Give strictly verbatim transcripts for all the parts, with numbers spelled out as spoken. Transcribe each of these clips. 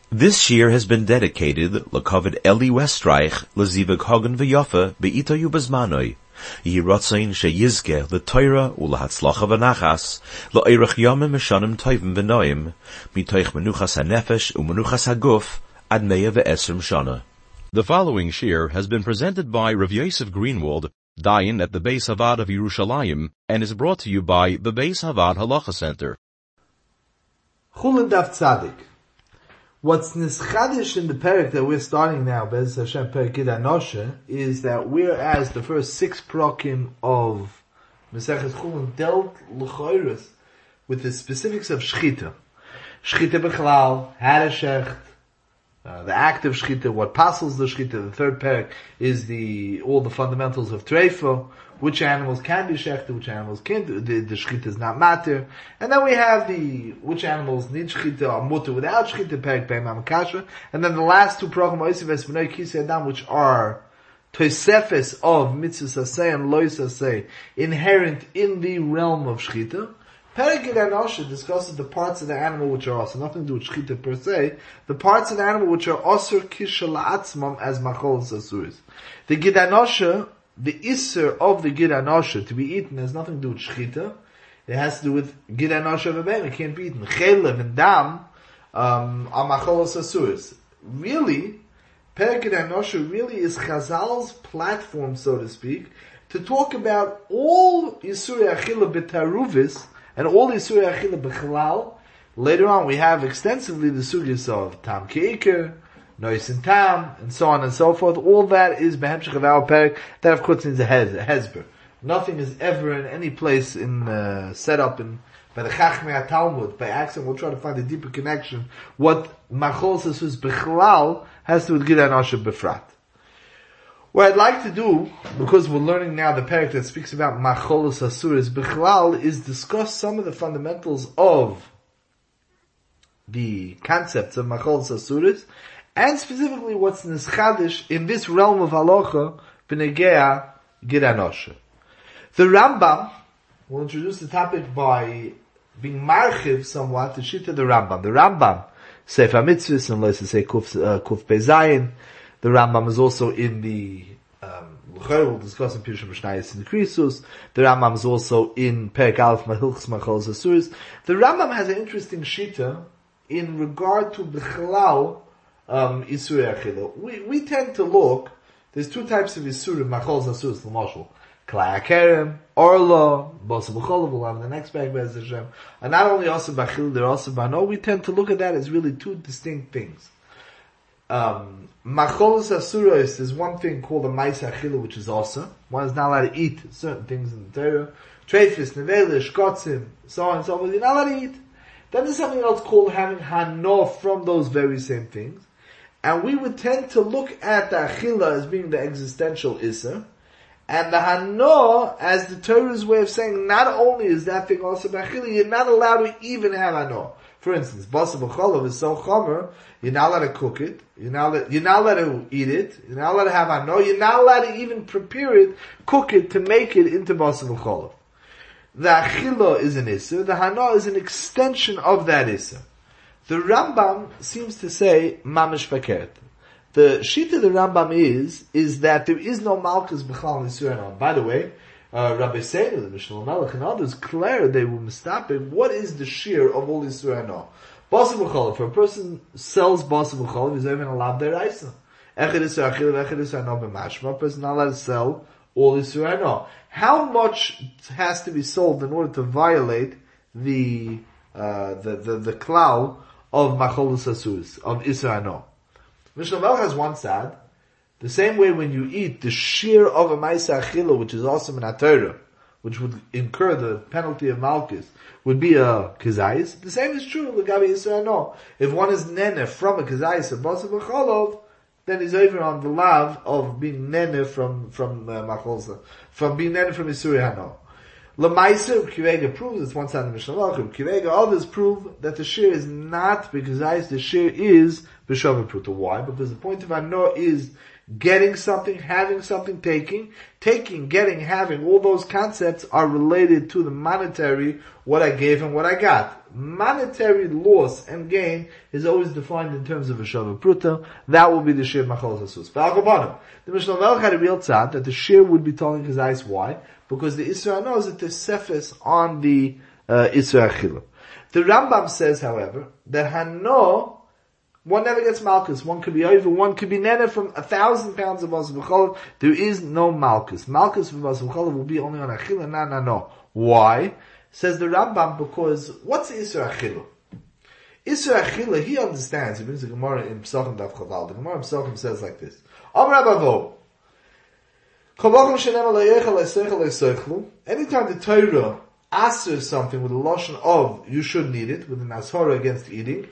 This year has been dedicated L'Kovid Eli Westreich L'Zivug Hagen V'Yofa Be'ito Yubazmanoi Yehi Rotzain Sheyizke L'Toira U'Lahatzlacha V'Nachas L'Oirach Yomim Meshanim Toivim V'Noim Mitoich Menuchas HaNefesh U'Menuchas HaGuf Ad Meya V'Esrim Shana. The following shir has been presented by Rav Yosef Greenwald, Dayan at the Beis Havad of Yerushalayim, and is brought to you by the Beis Havad Halacha Center. Chulin Daf Tzadik. What's nischadish in the parak that we're starting now, Bez Hashem Parak Gid Anoshe, is that whereas the first six prokim of Mesechus Chulin dealt l'choiris with the specifics of shchita, shchita b'chalal, how to shecht, uh, the act of shchita, what passes the shchita. The third parak is the all the fundamentals of treifa, which animals can be shechted, which animals can't do, the, the shchita is not matter. And then we have the, which animals need shchita, are mutter without shchita, perik be'imam kasha. And then the last two program, oisiv esbenoi kisi adam, which are tosefes of mitzvah saseh and lois saseh, inherent in the realm of shchita. Perik Gid Anoshe discusses the parts of the animal which are also nothing to do with shchita per se, the parts of the animal which are osur kishal atzmam as machol sasuris. The Gid Anoshe, the Isser of the Gid Anoshe to be eaten has nothing to do with Shchita. It has to do with Gid Anoshe of a behem. It can't be eaten. Chelev and Dam um, are Macholos Asuris. Really, Perek Gid Anoshe really is Chazal's platform, so to speak, to talk about all Yisuri Achila B'Taruvis and all Yisuri Achila B'Chalal. Later on, we have extensively the sugis of Tam Ke'iker, Nois and Tam, and so on and so forth. All that is Behemshech of our parak. That of course means a hezber. Nothing is ever in any place in uh, set up in by the Chachmei Talmud by accident. We'll try to find a deeper connection. What Machol Sasus Bechlal has to do with Gid Anoshe Befrat. What I'd like to do, because we're learning now the parak that speaks about Machol Sasuris Bechlal, is discuss some of the fundamentals of the concepts of Machol Sasuris, and specifically what's nischadish in this realm of halacha b'negea Gid Anoshe. The Rambam will introduce the topic by being marchiv somewhat to shita the Rambam. The Rambam, Sefer Mitzvahs, and let's say Kuf, uh, Kuf Bezayin. The Rambam is also in the um, we'll discuss in Pirush Mishnayos in the Krisus. The Rambam is also in Perek Aleph Mahilchos Machol Zasuris. The Rambam has an interesting shita in regard to B'chalal um, Isurei Achila. We, we tend to look, there's two types of Isurim, Machol Zasuris, L'moshel. Klai Akerem, Orla, Bosa B'cholav, we'll have the next back, Be'ez Hashem. And not only also B'achil, they're also B'ano. We tend to look at that as really two distinct things. Um, Macholos Asuros is one thing called a Maisa Achila, which is also. One is not allowed to eat certain things in the Torah. Treifis, Nevele, Shkotzim, so on and so forth. You're not allowed to eat. Then there's something else called having Hano from those very same things. And we would tend to look at the Achila as being the existential Issa, and the Hano as the Torah's way of saying not only is that thing also B'achila, you're not allowed to even have Hano. For instance, Basa B'cholav is so chomer, you're not allowed to cook it, you're not, allowed, you're not allowed to eat it, you're not allowed to have Hano, you're not allowed to even prepare it, cook it to make it into Basa B'cholav. The Achila is an Issa, the Hano is an extension of that Issa. The Rambam seems to say, Mamish Fakert. The Shita of the Rambam is, is that there is no Malchus B'chal Nisuran. By the way, uh, Rabbi Seinu, the Mishnah Melech, and others declare they will mistapik. What is the shear of all Nisuran? Basa B'chol, if a person sells Basa B'chol, he's even allowed their Isa. Echid Isra Achil, Echid Isra No B'mashma, a person not allowed to sell all Nisuran. How much has to be sold in order to violate the, uh, the, the, the klal of Macholus Asus, of Isra No? Mishnah Melech has one side. The same way when you eat the shear of a Maisa Achila, which is also in Torah, which would incur the penalty of Malchus, would be a Kizayis. The same is true with Gabi Yisrael. No. If one is Nene from a Kizayis of Basa B'cholov, then he's over on the lav of being Nene from, from uh, Macholza, from being Nene from Yisuri Hano. Lamaisa, Kivega proves, it's one side of the Mishnah Malachim, Kivega, others prove that the shir is not because the shir is B'Shavim Pruta. Why? Because the point of Hano is getting something, having something, taking. Taking, getting, having, all those concepts are related to the monetary, what I gave and what I got. Monetary loss and gain is always defined in terms of B'Shavim Pruta. That will be the shir Machol Hasus. The Mishnah Malach had a real tzad that the shir would be telling his eyes. Why? Because the Isra knows that there's sefes on the uh, Isra Achila. The Rambam says, however, that Hano, one never gets malchus. One could be over, one could be nene from a thousand pounds of Basar B'Cholav. There is no malchus. Malchus for Basar B'Cholav will be only on Achila, na na no. Why? Says the Rambam, because what's Isra Achila? Isra Achila, he understands, he brings the Gemara in Pesachim Daf Chaval. The Gemara in Pesachim says like this. Am Rabavo. Anytime the Torah asks something with a lotion of you shouldn't eat it, with an ashara against eating,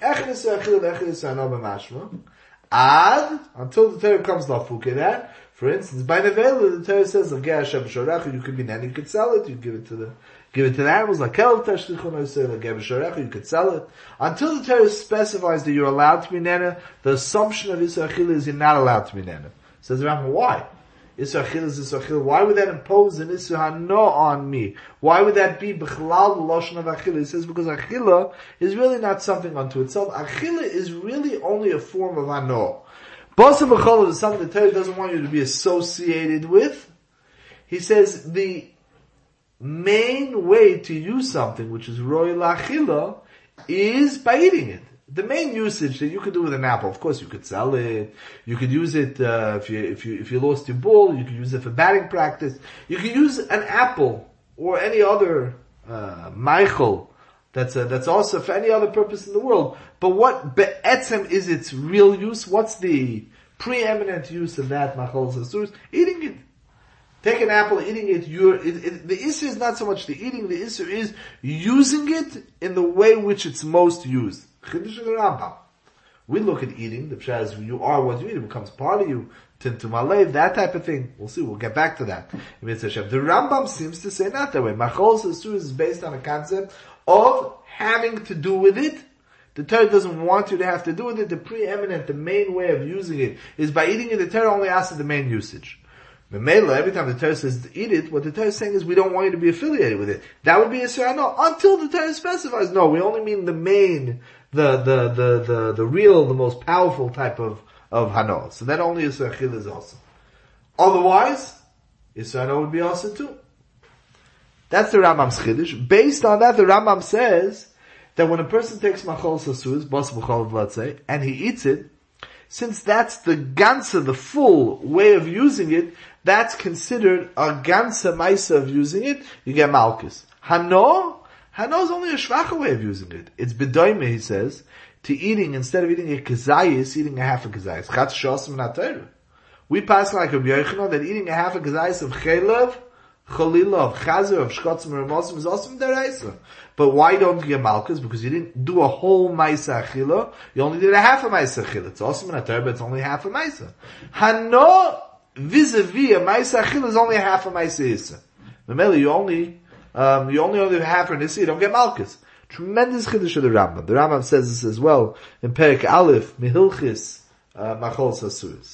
ad until the Torah comes lafuke that. For instance, by Nevela, the Torah says you could be nanny, you could sell it, you give it to the give it to the animals like kel tashlichon, you could sell it. Until the Torah specifies that you're allowed to be nana, the assumption of Isra Achila is you're not allowed to be nana. Says the Rambam, why? Isra Achila is Isra Achila. Why would that impose an Isra Hano on me? Why would that be B'chalal the Lashon of Achila? He says because Achila is really not something unto itself. Achila is really only a form of Hano. Basar B'Cholav is something the Torah doesn't want you to be associated with. He says the main way to use something, which is Roy L'Achila, is by eating it. The main usage that you could do with an apple, of course, you could sell it. You could use it uh, if you if you if you lost your bull. You could use it for batting practice. You could use an apple or any other uh, Michael. That's a, that's also for any other purpose in the world. But what be'etzem is its real use? What's the preeminent use of that machol sasur? Eating it. Take an apple, eating it. You're it, it, the issue is not so much the eating. The issue is using it in the way which it's most used. We look at eating, the pshat is you are what you eat, it becomes part of you, to, to malev, that type of thing. We'll see, we'll get back to that. The Rambam seems to say not that way. Machol Sasur is based on a concept of having to do with it. The Torah doesn't want you to have to do with it. The preeminent, the main way of using it is by eating it. The Torah only asks the main usage. Memela, every time the Torah says to eat it, what the Torah is saying is we don't want you to be affiliated with it. That would be a Surah no, until the Torah specifies. No, we only mean the main, the, the, the, the, the real, the most powerful type of, of Hano. So that only is Achil is also. Otherwise, Yisrael would be also too. That's the Rambam's Chiddush. Based on that, the Rambam says that when a person takes Machol Sasuz, Bas B'chol, let's say, and he eats it, since that's the ganze, the full way of using it, that's considered a ganze maisa of using it, you get malchus. Hano, Hano is only a shvacha way of using it. It's bedoime, he says, to eating, instead of eating a kazayis, eating a half a kazayis. Chatz shosim natayru. We pass like a Yochanan that eating a half a kazayis of chelev, cholila, of chazer, of shkotzim, or mosim is also deraisa. But why don't you get malchus? Because you didn't do a whole maisa achila, you only did a half a maisa achila. It's also natayru, but it's only half a maisa. Hano, vis-a-vis, a maisa achila is only a half a maisa isa. Remember, you only, um, you only only have half an isa, you don't get malchus. Tremendous chiddush of the Rambam. The Rambam says this as well in Perek Aleph, Mihilchis, uh, Machol Sasuris.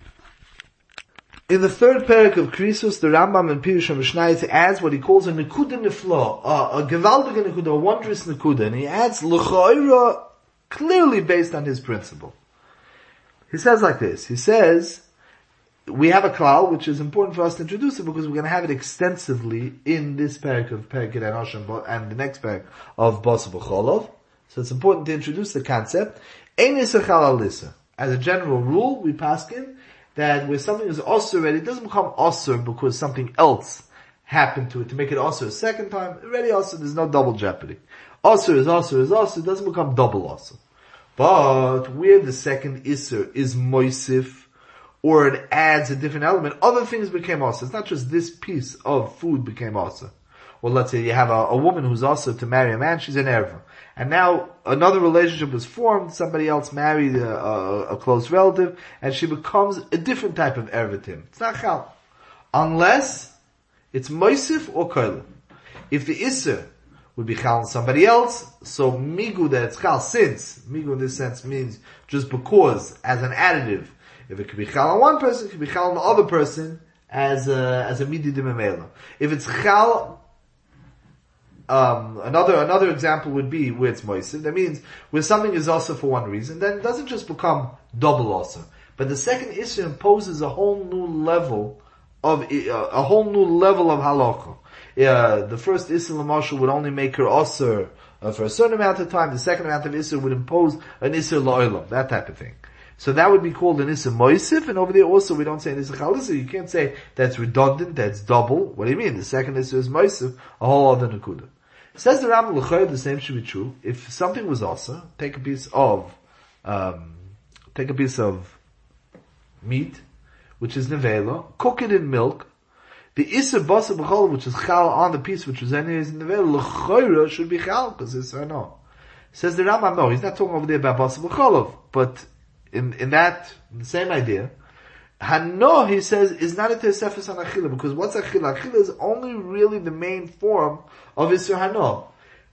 In the third Perek of Krisus, the Rambam in Pirush HaMishnayos adds what he calls a Nekuda Nifla, a, a Gevaldige Nekuda, a wondrous Nekuda, and he adds L'chaira, clearly based on his principle. He says like this, he says, we have a klal, which is important for us to introduce it because we're going to have it extensively in this parak of Perek Enosh and the next parak of Basar B'Cholav. So it's important to introduce the concept. Ein Isser Chalal Isser. As a general rule, we paskin that where something is osur already, it doesn't become osur because something else happened to it to make it osur a second time. Already osur, there's no double jeopardy. Osur is osur is osur, it doesn't become double osur. But where the second Isser is moisif, or it adds a different element, other things became also. It's not just this piece of food became also. Well, let's say you have a, a woman who's also to marry a man, she's an erva. And now another relationship was formed, somebody else married a, a, a close relative, and she becomes a different type of erva to him. It's not chal. Unless it's moisif or koilim. If the Isser would be chal on somebody else, so migu that it's chal, since, migu in this sense means just because, as an additive. If it could be chal on one person, it could be chal on the other person, as a, as a midi dimemela. If it's chal, um, another, another example would be where it's moisin. That means, where something is also for one reason, then it doesn't just become double also. But the second issue imposes a whole new level of, uh, a whole new level of halakha. Uh, the first issue l'mashal would only make her osir uh, for a certain amount of time. The second amount of issue would impose an issue la'olam, that type of thing. So that would be called an issue moisif, and over there also we don't say an issue chalisa. You can't say that's redundant, that's double. What do you mean? The second issue is moisif, a whole other nakuda. Says the Rambam l'chayr, the same should be true. If something was also, take a piece of, um, take a piece of meat, which is nevela, cook it in milk. The Isser Basa B'chol, which is chal on the piece which was anyways in the veil, l'choira should be chal, because it's no. Says the Rambam, no, he's not talking over there about Basa B'cholov, but in, in that, in the same idea, Hano, he says, is not a Tesefes on Achila, because what's Achila? Achila is only really the main form of Isser Hano.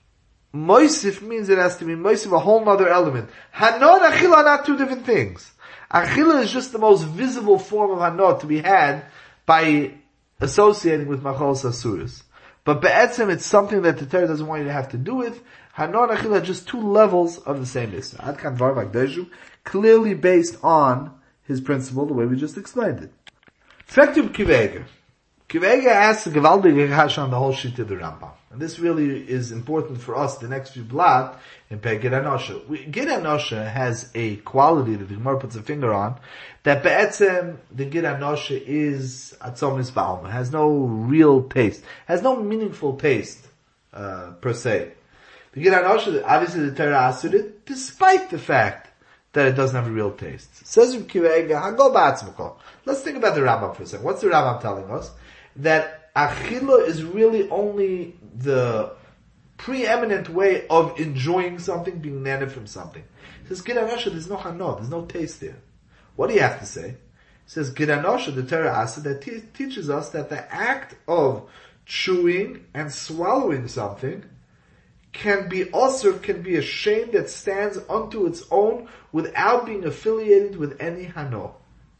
Moisif means it has to be Moisif, a whole other element. Hano and Achila are not two different things. Achila is just the most visible form of Hano to be had by associating with Machol Sasuris. But Be'etzim, it's something that the Torah doesn't want you to have to do with. Hano and Achila are just two levels of the same Isra. Ad kan dvar v'akdeshu, clearly based on his principle, the way we just explained it. Fektum Kivega. Kivega asks a gewaldige kasha on the whole sheet of the Rambam. And this really is important for us, the next few blad, in Peh Gid Anosha. Gid Anosha has a quality that the Gemara puts a finger on, that be'etzem, the Gid Anosha is atzomis ba'alma, has no real taste, has no meaningful taste, uh, per se. The Gid Anosha, obviously the Torah asked it, despite the fact that it doesn't have a real taste. Says Reb Kivega, Hago ba'atzmako. Let's think about the Rambam for a second. What's the Rambam telling us? That achila is really only the preeminent way of enjoying something, being nana from something. He says, Gid Anosha, there's no hano, there's no taste there. What do you have to say? He says, Gid Anosha, the Torah Asa, that te- teaches us that the act of chewing and swallowing something can be also, can be a shame that stands unto its own without being affiliated with any hano.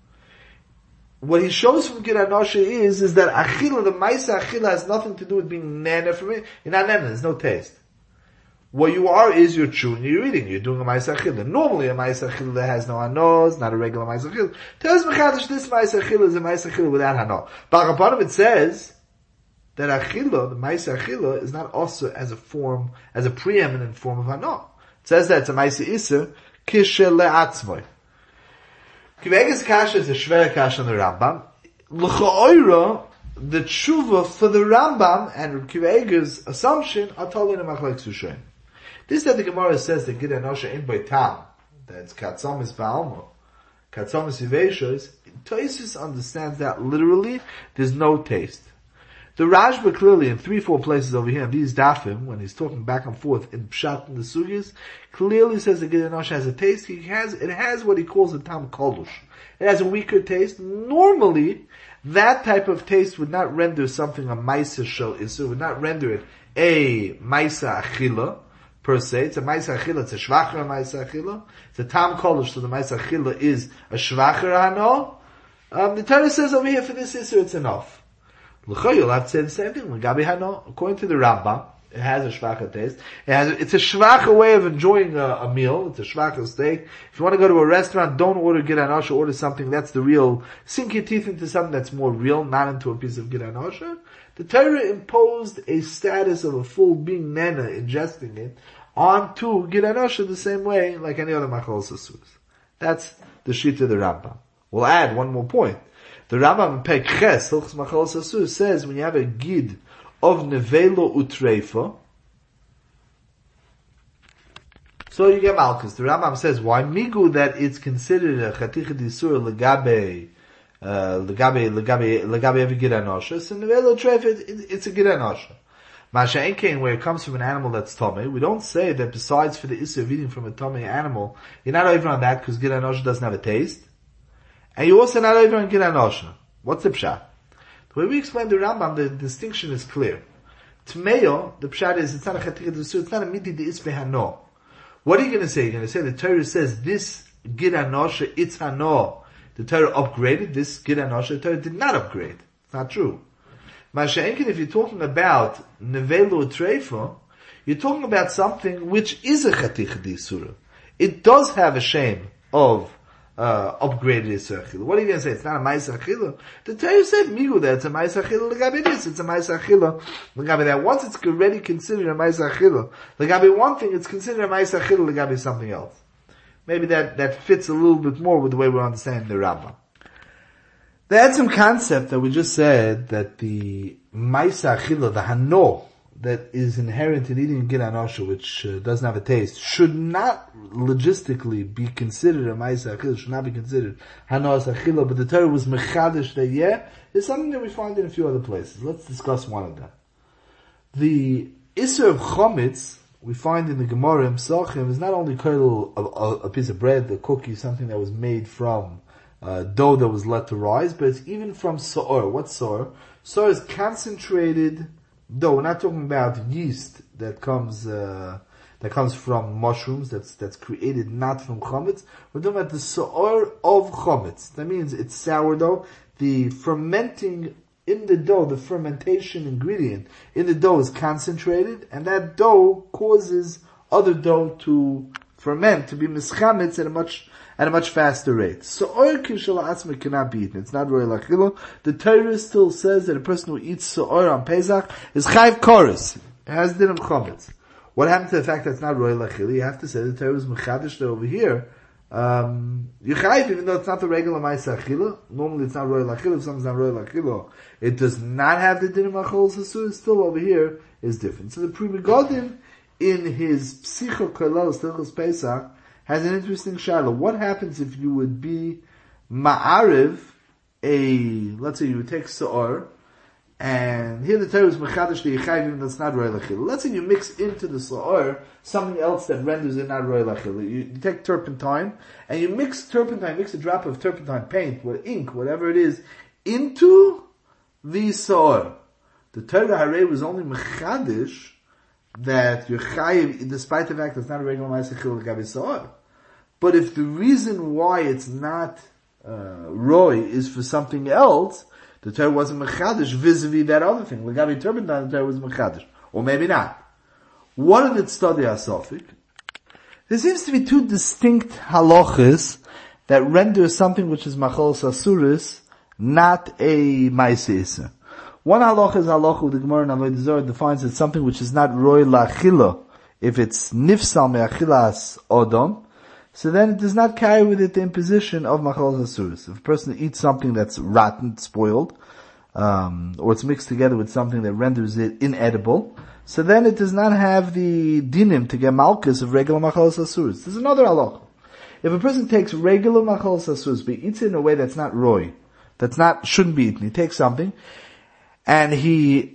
What he shows from Gid Anosha is, is that achila, the maisa achila, has nothing to do with being nana from it. You're not nana, there's no taste. What you are is you're chewing, you're eating, you're doing a maisa achila. Normally a maisa achila that has no hanos, not a regular maisa achila. Tells Mechadish, this maisa achila is a maisa achila without hano. But upon it says that achila, the maisa achila, is not also as a form, as a preeminent form of hano. It says that it's a maisa iser, kishe le'atzmoy. Kivega's kasha is a shver kasha on the Rambam. L'cha'oira, the tshuva for the Rambam and Kivega's assumption are totally in a machlek sushain. This that the Gemara says that Gid Anosha in Baitam, that it's katzomis ba'alma, katzomis yiveshos, Tosis understands that literally there's no taste. The Rashba clearly in three, four places over here, in these dafim, when he's talking back and forth in Pshat and the Sugis, clearly says that Gid Anosha has a taste. He has, it has what he calls a tam koldush. It has a weaker taste. Normally, that type of taste would not render something a maisa shel isu, would not render it a maisa achila, per se. It's a maisa achila, it's a shvacher maisa achila. It's a tam koldush, so the maisa achila is a shvacher hano. Um, the Torah says over here, for this isu, it's enough. You'll have to say the same thing. According to the Rambam, it has a shvacha taste. It has a, it's a shvacha way of enjoying a, a meal. It's a shvacha steak. If you want to go to a restaurant, don't order Gid Anosha, order something that's the real, sink your teeth into something that's more real, not into a piece of Gid Anosha. The Torah imposed a status of a full being nana, ingesting it, onto Gid Anosha the same way like any other machal sasus. That's the shita of the Rambam. We'll add one more point. The Rambam in Pek Ches, Hilchos Machal Sasur, says when you have a gid of nevelo utreifa, so you get malchus. The Rambam says why migu that it's considered a chaticha disur legabe, legabe, legabe, legabe every gid anosha. So nevelo utreifa, it's a gid anosha. Masha Enkein, where it comes from an animal that's tomei, we don't say that besides for the issue of eating from a tomei animal, you're not over on that because gid anosha doesn't have a taste. And you also not over on Gid Anosha. What's the pshat? The way we explain the Rambam, the distinction is clear. Tmeyo, the pshat is, it's not a chaticha d'isur, it's not a midi de ispe hano. What are you going to say? You're going to say the Torah says this gid hanosha, it's hano. The Torah upgraded, this gid hanosha, the Torah did not upgrade. It's not true. Masha'enkin, if you're talking about nevelu treifa, you're talking about something which is a chaticha d'isur. It does have a shame of uh, upgraded Isur Achila. What are you going to say? It's not a Ma'aseh Achila. The Torah said, Migu, that it's a Ma'aseh Achila. L'gabe this, it's a Ma'aseh Achila. L'gabe that. Once it's already considered a Ma'aseh Achila, l'gabe one thing, it's considered a Ma'aseh Achila, l'gabe something else. Maybe that, that fits a little bit more with the way we're understanding the Rambam. The Etzem concept that we just said, that the Ma'aseh Achila, the Hano, that is inherent in eating gid hanosha, which uh, doesn't have a taste, should not logistically be considered a ma'aseh achila, should not be considered hanos achila, but the Torah was mechadish that, yeah, is something that we find in a few other places. Let's discuss one of them. The Isser of Chometz, we find in the Gemara in Psachim, is not only kernel of a, a piece of bread, a cookie, something that was made from uh, dough that was let to rise, but it's even from so'or. What's so'or? So'or is concentrated dough. We're not talking about yeast that comes uh, that comes from mushrooms, that's that's created not from chometz. We're talking about the so'or of chometz. That means it's sourdough. The fermenting in the dough, the fermentation ingredient in the dough is concentrated, and that dough causes other dough to ferment, to be mischametz at a much at a much faster rate. So'or kishal atzma cannot be eaten. It's not royal achila. The Torah still says that a person who eats so'or on Pesach is chayv koros. It has din of chometz. What happened to the fact that it's not royal achila? You have to say the Torah was mechadish over here. Um, you chayv, even though it's not the regular ma'aseh achila. Normally it's not royal achila. If something's not royal achila, it does not have the din of achol sasur. Still over here is different. So the Pri Megadim in his Psicha Kolel Stichos Pesach has an interesting shadow. What happens if you would be ma'ariv a, let's say you would take so'or, and here the Torah is mechadish the yichayv, even though it's not royal achila. Let's say you mix into the so'or something else that renders it not royal achila. You, you take turpentine, and you mix turpentine, mix a drop of turpentine paint, or ink, whatever it is, into the so'or. The Torah Harei was only mechadish that you're chayiv, despite the fact that it's not a regular ma'aseh achila l'gabe so'or. But if the reason why it's not uh, roy is for something else, the Torah wasn't mechadish vis-a-vis that other thing. L'gabe turpentine, the Torah was mechadish. Or maybe not. What did it study asofik? There seems to be two distinct halachas that render something which is machol sasuris not a ma'aseh iser. One halacha is halacha, the Gemara in Avodah Zarah defines it something which is not roy la'achila. If it's nifsal me'achilas odom, so then it does not carry with it the imposition of machal hasuris. If a person eats something that's rotten, spoiled, um, or it's mixed together with something that renders it inedible, so then it does not have the dinim to get malchus of regular machal hasuris. There's another halacha. If a person takes regular machal hasuris, but eats it in a way that's not roy, that's not, shouldn't be eaten, he takes something, and he,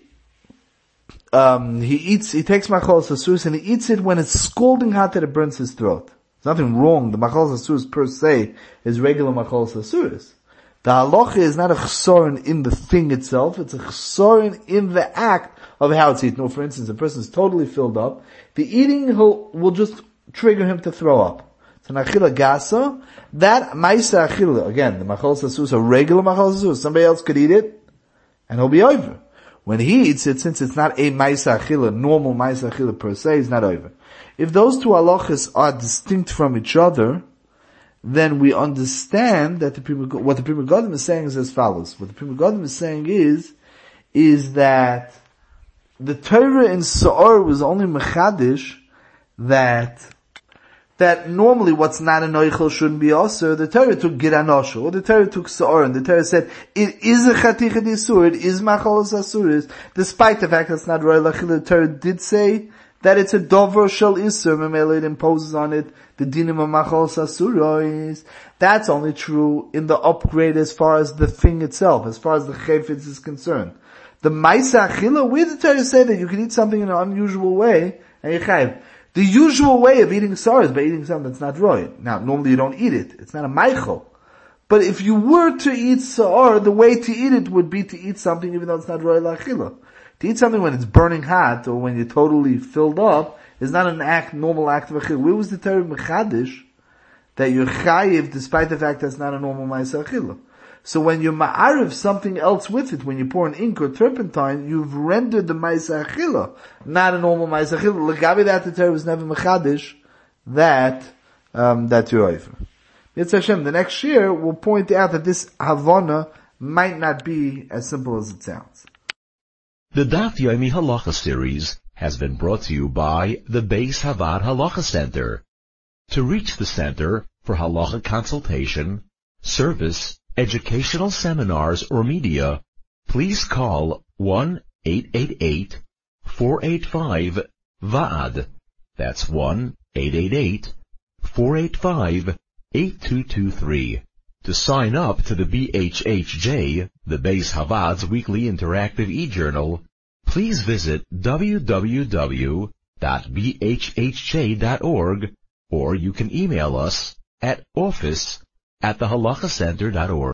um, he eats, he takes machal hasuris and he eats it when it's scalding hot that it burns his throat. There's nothing wrong. The machal hasuris per se is regular machal hasuris. The halacha is not a chesorin in the thing itself, it's a chesorin in the act of how it's eaten. Or for instance, a person is totally filled up, the eating he'll, will just trigger him to throw up. It's an achila gasa. That ma'aseh achila, again, the machal hasuris, a regular machal hasuris, somebody else could eat it, and he'll be over. When he eats it, since it's not a ma'aseh achila, normal ma'aseh achila per se, it's not over. If those two halachas are distinct from each other, then we understand that the Pri Megadim, what the Pri Megadim is saying is as follows. What the Pri Megadim is saying is, is that the Torah in So'or was only mechadish that, that normally what's not an oichel shouldn't be also. The Torah took gid hanosha, or the Torah took So'or, and the Torah said, it is a chaticha d'isur, it is machalos asuris, despite the fact that it's not royal achila. The Torah did say that it's a dover shel isur, memele it imposes on it the dinim of machal sasuros. That's only true in the upgrade as far as the thing itself, as far as the chayfetz is concerned. The ma'aseh achila, where did the Torah say that you can eat something in an unusual way, and you chayv? The usual way of eating sar is by eating something that's not roy. Now, normally you don't eat it. It's not a meichel. But if you were to eat sar, the way to eat it would be to eat something even though it's not roy la'achila. To eat something when it's burning hot or when you're totally filled up is not an act, normal act of achila. Where was the Torah mechadish that you're chayiv despite the fact that's not a normal ma'aseh achila? So when you ma'ariv something else with it, when you pour an ink or turpentine, you've rendered the ma'aseh achila, not a normal ma'aseh achila. L'gabi that the Torah was never mechadish that, um, that you're over. Yitzhak Hashem, the next year will point out that this Havana might not be as simple as it sounds. The Daf Yomi Halacha series has been brought to you by the Beis Havad Halacha Center. To reach the center for halacha consultation, service, educational seminars, or media, please call one eight eight eight, four eight five, V A D. That's one eight eight eight, four eight five, eight two two three. To sign up to the B H H J, the Beis Havad's weekly interactive e-journal, please visit w w w dot b h h j dot org, or you can email us at office at the halacha center dot org.